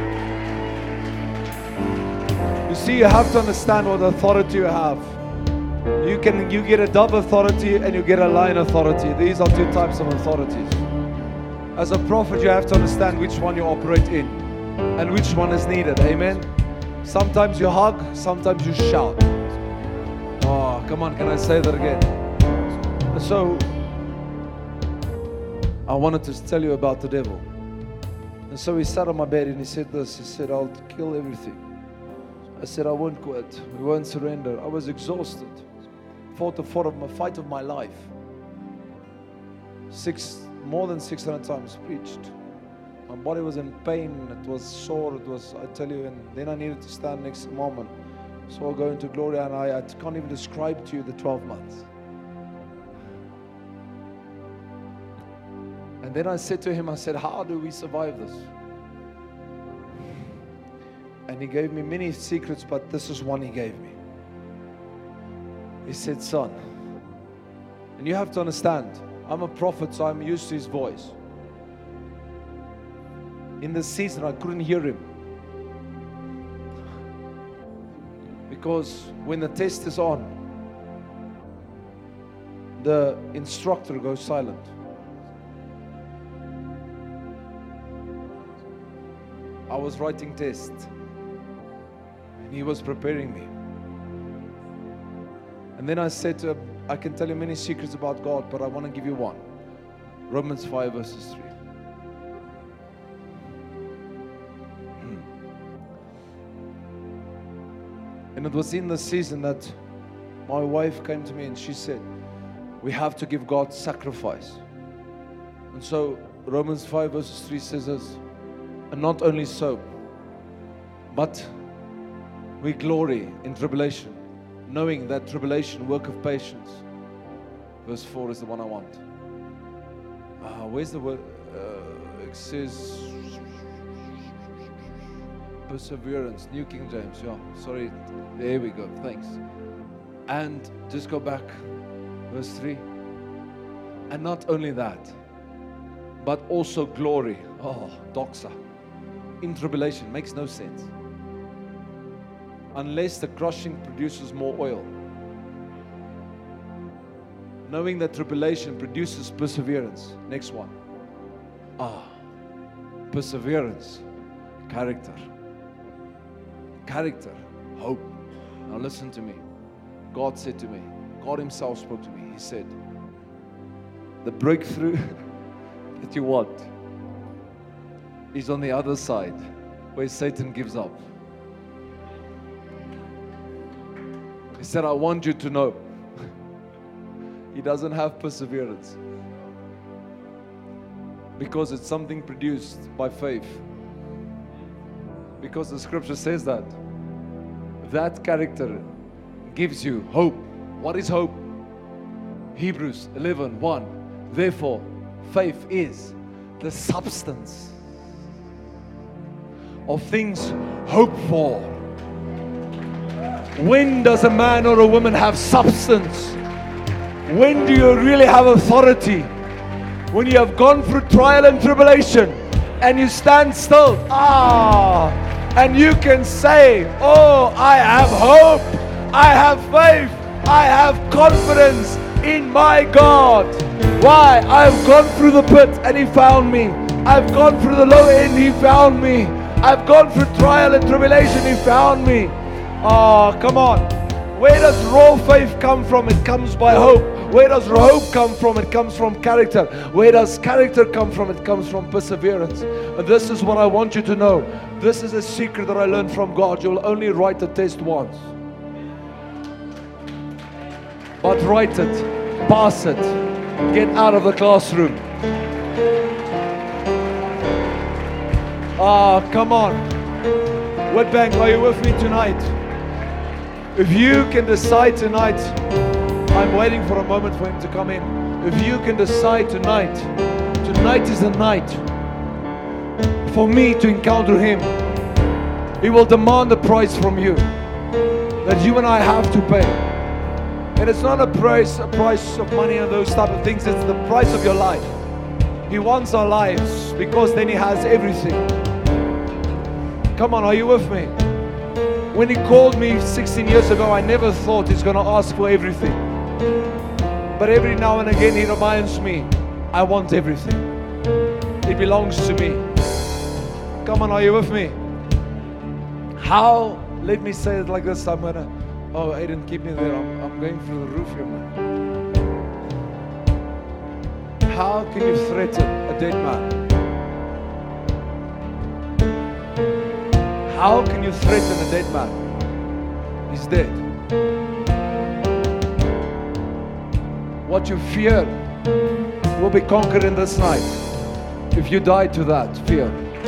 You see, you have to understand what authority you have. You can you get a double authority and you get a line authority. These are two types of authorities. As a prophet, you have to understand which one you operate in and which one is needed. Amen. Sometimes you hug, sometimes you shout. Oh, come on, can I say that again? So, I wanted to tell you about the devil. And so he sat on my bed and he said this. He said, I'll kill everything. I said, I won't quit. We won't surrender. I was exhausted. Fought the fight of my, fight of my life. Six, more than six hundred times preached. My body was in pain. It was sore. It was, I tell you, and then I needed to stand next to Mom. And so I'll go into glory, and I, I can't even describe to you the twelve months. And then I said to him, I said, how do we survive this? And he gave me many secrets, but this is one he gave me. He said, son, and you have to understand, I'm a prophet, so I'm used to his voice. In this season, I couldn't hear him. Because when the test is on, the instructor goes silent. I was writing tests, and he was preparing me. And then I said to him, I can tell you many secrets about God, but I want to give you one. Romans five verses three. And it was in the season that my wife came to me and she said, we have to give God sacrifice. And so Romans five verses three says this, and not only so, but we glory in tribulation, knowing that tribulation, work of patience. Verse four is the one I want. Uh, where's the word? Uh, it says perseverance, New King James. Yeah, sorry. There we go. Thanks. And just go back. Verse three. And not only that, but also glory. Oh, doxa. In tribulation. Makes no sense. Unless the crushing produces more oil. Knowing that tribulation produces perseverance. Next one. Ah, perseverance. Character. Character. Hope. Now listen to me. God said to me, God Himself spoke to me. He said, the breakthrough that you want is on the other side where Satan gives up. He said, I want you to know he doesn't have perseverance because it's something produced by faith. Because the scripture says that that character gives you hope. What is hope? Hebrews eleven one. Therefore, faith is the substance of things hoped for. When does a man or a woman have substance? When do you really have authority? When you have gone through trial and tribulation and you stand still. Ah, and you can say, oh, I have hope, I have faith, I have confidence in my God. Why? I've gone through the pit and He found me. I've gone through the low end, He found me. I've gone through trial and tribulation, He found me. Oh, come on. Where does raw faith come from? It comes by hope. Where does hope come from? It comes from character. Where does character come from? It comes from perseverance. And this is what I want you to know. This is a secret that I learned from God. You'll only write the test once. But write it. Pass it. Get out of the classroom. Ah, come on. Witbank, are you with me tonight? If you can decide tonight, I'm waiting for a moment for him to come in. If you can decide tonight, tonight is the night for me to encounter him. He will demand a price from you that you and I have to pay. And it's not a price, a price of money and those type of things. It's the price of your life. He wants our lives because then he has everything. Come on, are you with me? When he called me sixteen years ago, I never thought he's going to ask for everything. But every now and again he reminds me, I want everything. It belongs to me. Come on, are you with me? How, let me say it like this, I'm going to, oh, Aiden, keep me there. I'm, I'm going through the roof here, man. How can you threaten a dead man? How can you threaten a dead man? He's dead. What you fear will be conquered in this night if you die to that fear.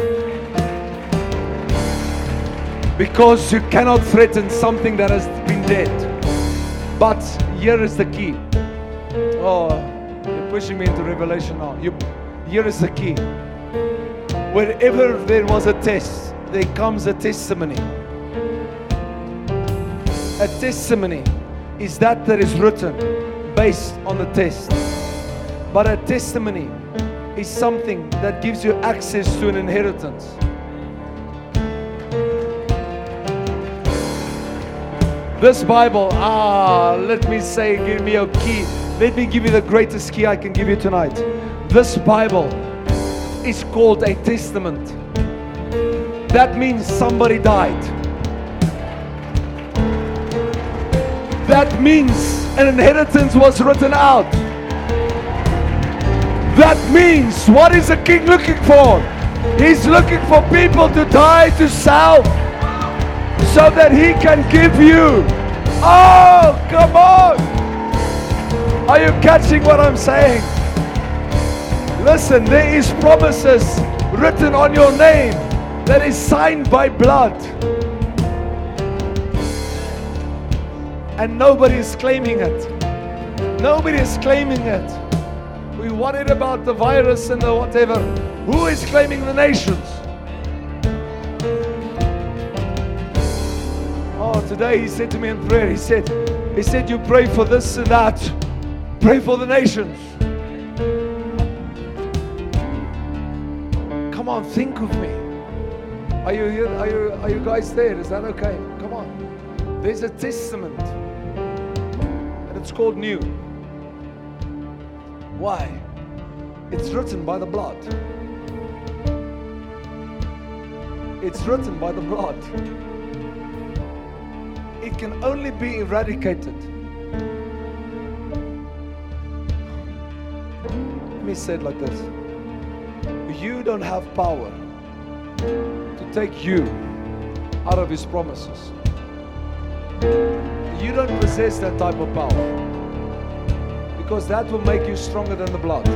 Because you cannot threaten something that has been dead. But here is the key. Oh, you're pushing me into Revelation now. You, here is the key. Wherever there was a test, there comes a testimony. A testimony is that that is written based on the test. But a testimony is something that gives you access to an inheritance. This Bible, ah, let me say, give me a key. Let me give you the greatest key I can give you tonight. This Bible is called a testament. That means somebody died. That means an inheritance was written out. That means, what is a king looking for? He's looking for people to die to self so that he can give you. Oh, come on. Are you catching what I'm saying? Listen, there is promises written on your name that is signed by blood. And nobody is claiming it. Nobody is claiming it. We worried about the virus and the whatever. Who is claiming the nations? Oh, today he said to me in prayer, he said, he said, you pray for this and that. Pray for the nations. Come on, think of me. Are you here? Are you, are you guys there? Is that okay? Come on. There's a testament. And it's called new. Why? It's written by the blood. It's written by the blood. It can only be eradicated. Let me say it like this. You don't have power to take you out of His promises. You don't possess that type of power, because that will make you stronger than the blood.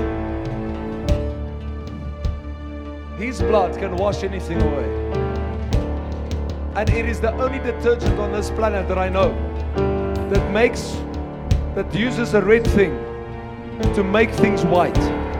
His blood can wash anything away. And it is the only detergent on this planet that I know that makes, that uses a red thing to make things white.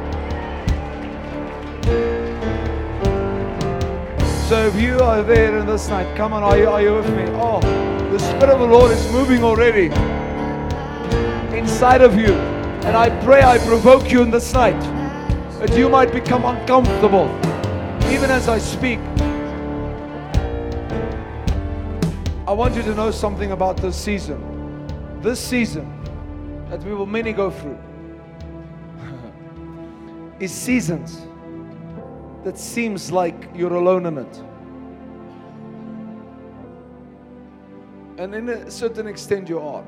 So if you are there in this night, come on, are you, are you with me? Oh, the Spirit of the Lord is moving already inside of you. And I pray, I provoke you in this night that you might become uncomfortable even as I speak. I want you to know something about this season. This season that we will many go through is seasons that seems like you're alone in it. And in a certain extent you are.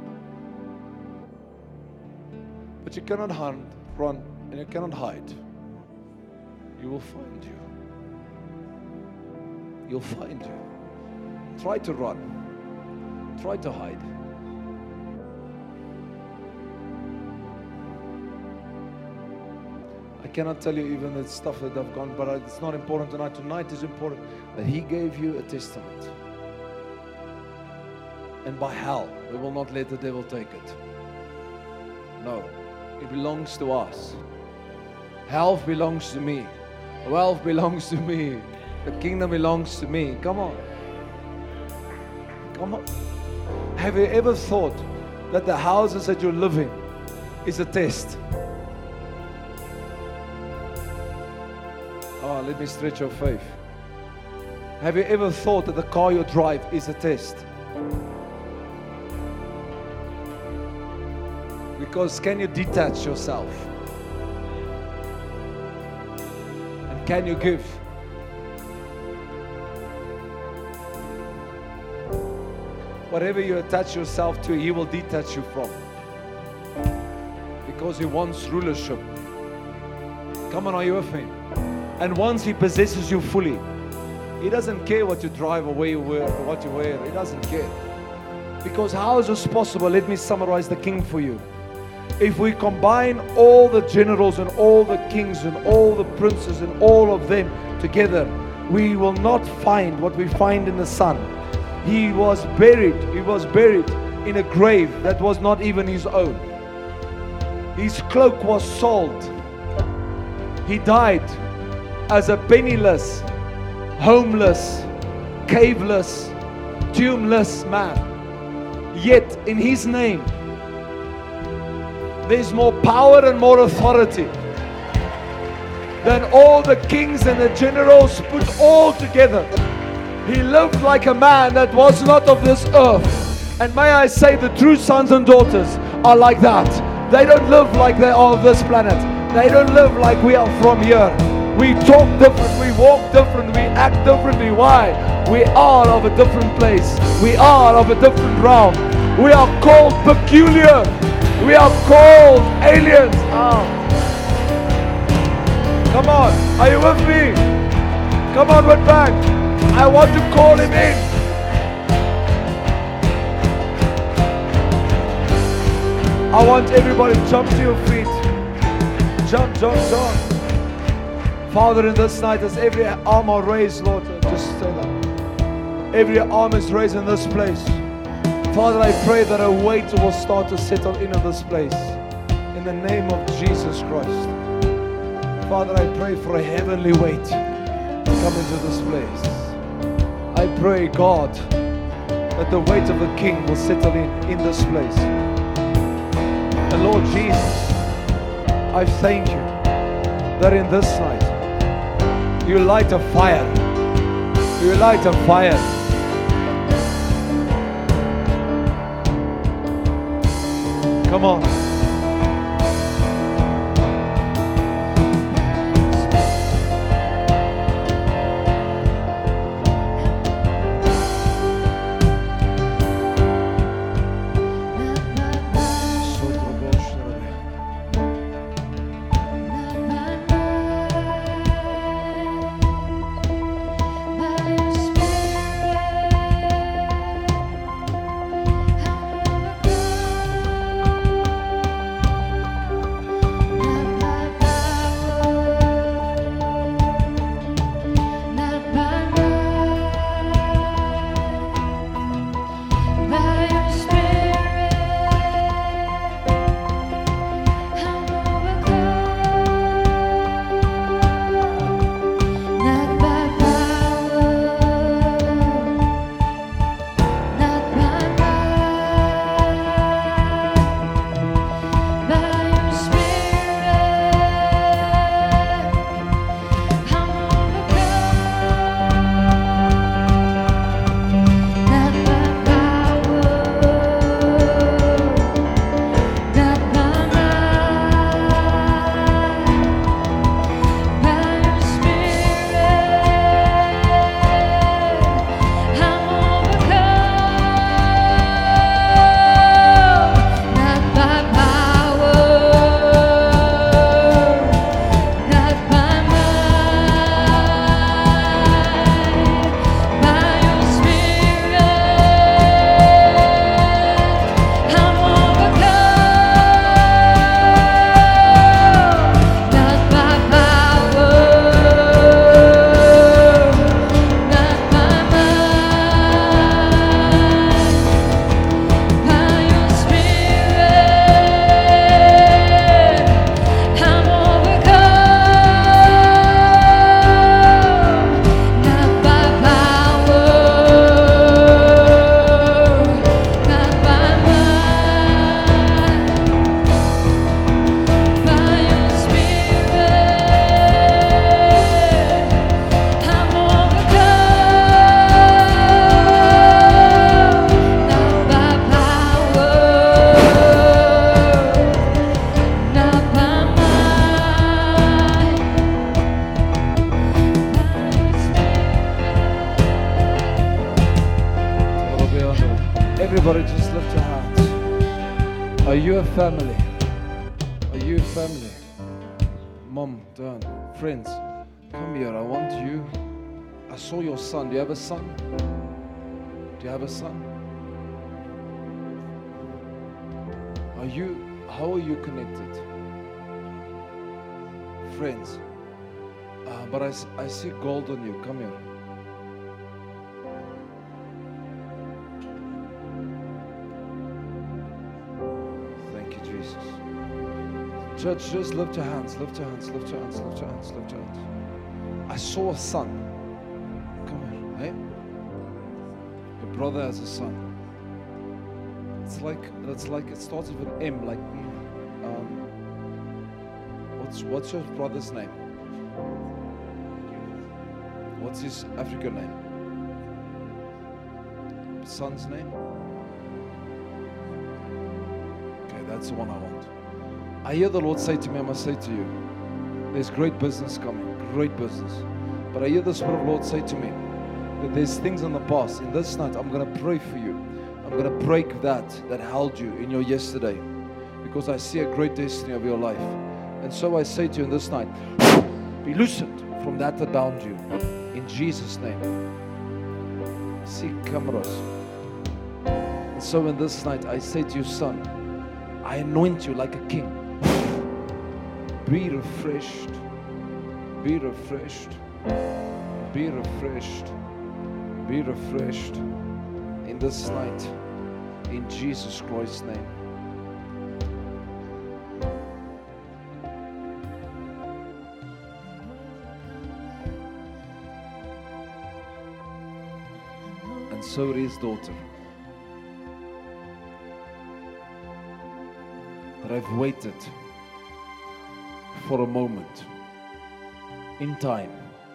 But you cannot hunt, run, and you cannot hide. You will find you. You'll find you. Try to run. Try to hide. I cannot tell you even the stuff that I've gone, but it's not important tonight. Tonight is important that He gave you a testament. And by hell, we will not let the devil take it. No, it belongs to us. Health belongs to me. Wealth belongs to me. The kingdom belongs to me. Come on. Come on. Have you ever thought that the houses that you live in is a test? Oh, let me stretch your faith. Have you ever thought that the car you drive is a test? Because can you detach yourself? And can you give? Whatever you attach yourself to, He will detach you from. Because He wants rulership. Come on, are you with me? And once He possesses you fully, He doesn't care what you drive or where you wear or what you wear. He doesn't care. Because how is this possible? Let me summarize the king for you. If we combine all the generals and all the kings and all the princes and all of them together, we will not find what we find in the Son. He was buried. He was buried in a grave that was not even his own. His cloak was sold. He died as a penniless, homeless, caveless, tombless man. Yet in His name, there's more power and more authority than all the kings and the generals put all together. He lived like a man that was not of this earth. And may I say, the true sons and daughters are like that. They don't live like they are of this planet. They don't live like we are from here. We talk different, we walk different, we act differently. Why? We are of a different place. We are of a different realm. We are called peculiar. We are called aliens. Oh. Come on, are you with me? Come on, went back. I want to call him in. I want everybody to jump to your feet. Jump, jump, jump. Father, in this night, as every arm are raised, Lord, just say that. Every arm is raised in this place. Father, I pray that a weight will start to settle into this place. In the name of Jesus Christ. Father, I pray for a heavenly weight to come into this place. I pray, God, that the weight of the King will settle in in this place. And Lord Jesus, I thank you that in this night, you light a fire. You light a fire. Come on. Are you a family? Are you a family? Mom, Dad, friends, come here. I want you. I saw your son. Do you have a son? Do you have a son? Are you, how are you connected? Friends. Uh, but I, I see gold on you. Come here. Thank you, Jesus. Church, just lift your hands, lift your hands, lift your hands, lift your hands, lift your hands. I saw a son. Come here, hey? Your brother has a son. It's like, it's like, it starts with an M, like, um, what's, what's your brother's name? What's his African name? Son's name? Okay, that's the one I want. I hear the Lord say to me, I must say to you, there's great business coming, great business. But I hear the Spirit of the Lord say to me that there's things in the past. In this night, I'm going to pray for you. I'm going to break that that held you in your yesterday, because I see a great destiny of your life. And so I say to you in this night, be loosened from that that bound you. In Jesus' name. See cameras. And so in this night, I say to you, son, I anoint you like a king. Be refreshed. Be refreshed. Be refreshed. Be refreshed in this night. In Jesus Christ's name. And so it is, daughter, that I've waited for a moment in time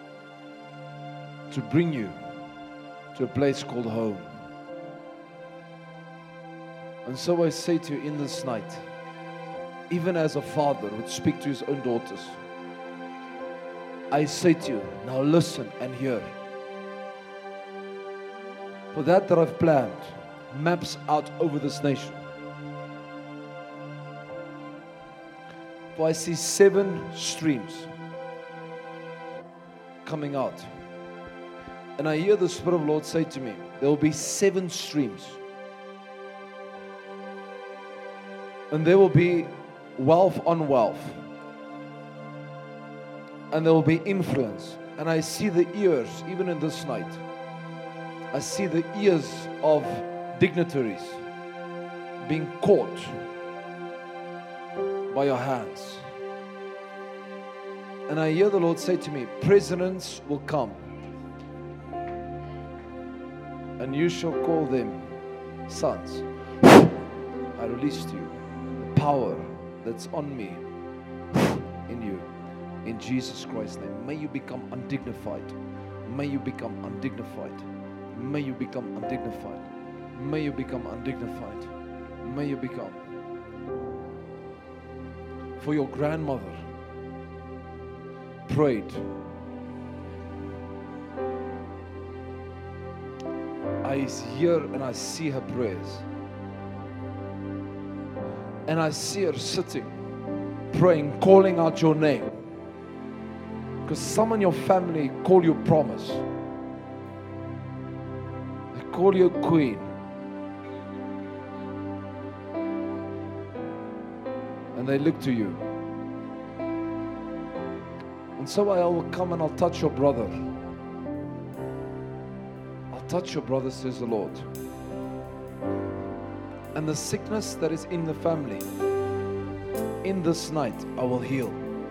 to bring you to a place called home. And so I say to you in this night, even as a father would speak to his own daughters, I say to you, now listen and hear. For that that I've planned maps out over this nation. For I see seven streams coming out. And I hear the Spirit of the Lord say to me, there will be seven streams. And there will be wealth on wealth. And there will be influence. And I see the ears, even in this night. I see the ears of dignitaries being caught by your hands. And I hear the Lord say to me, presidents will come, and you shall call them sons. I release to you the power that's on me, in you, in Jesus Christ's name. May you become undignified. May you become undignified. May you become undignified. May you become undignified. May you become. For your grandmother prayed. I hear and I see her prayers. And I see her sitting, praying, calling out your name. Because some in your family call you promise. They call you queen. And they look to you. And so I will come and I'll touch your brother. I'll touch your brother, says the Lord. And the sickness that is in the family, in this night, I will heal.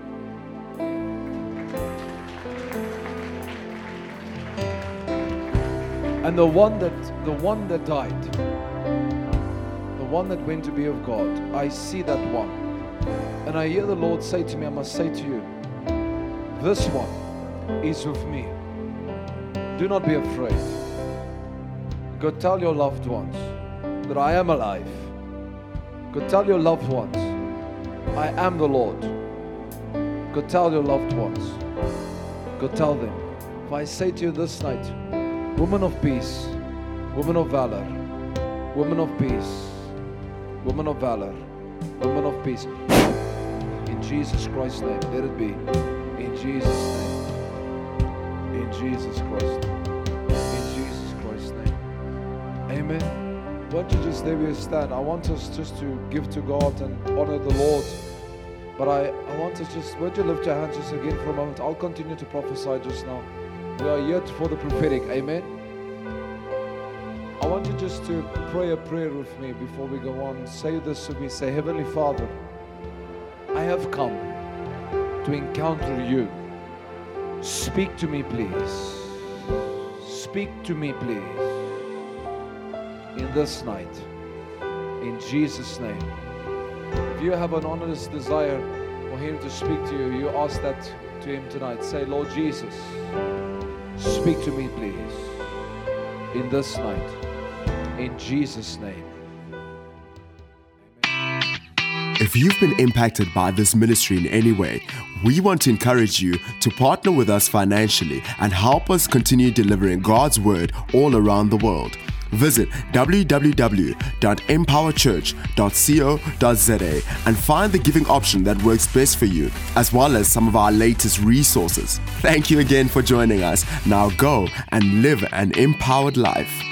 And the one that the one that died, the one that went to be of God, I see that one. And I hear the Lord say to me, I must say to you, this one is with me. Do not be afraid. Go tell your loved ones that I am alive. Go tell your loved ones, I am the Lord. Go tell your loved ones. Go tell them. If I say to you this night, woman of peace, woman of valor, woman of peace, women of valor, women of peace. In Jesus Christ's name, let it be. In Jesus' name. In Jesus Christ's name. In Jesus Christ's name. Amen. Why don't you just stay where you stand? I want us just to give to God and honor the Lord. But I, I want us just, why don't you lift your hands just again for a moment? I'll continue to prophesy just now. We are here for the prophetic. Amen. I want you just to pray a prayer with me before we go on. Say this with me. Say, Heavenly Father, I have come to encounter you. Speak to me, please. Speak to me, please. In this night. In Jesus' name. If you have an honest desire for Him to speak to you, you ask that to Him tonight. Say, Lord Jesus, speak to me, please. In this night. In Jesus' name. If you've been impacted by this ministry in any way, we want to encourage you to partner with us financially and help us continue delivering God's Word all around the world. Visit w w w dot empower church dot co dot z a and find the giving option that works best for you, as well as some of our latest resources. Thank you again for joining us. Now go and live an empowered life.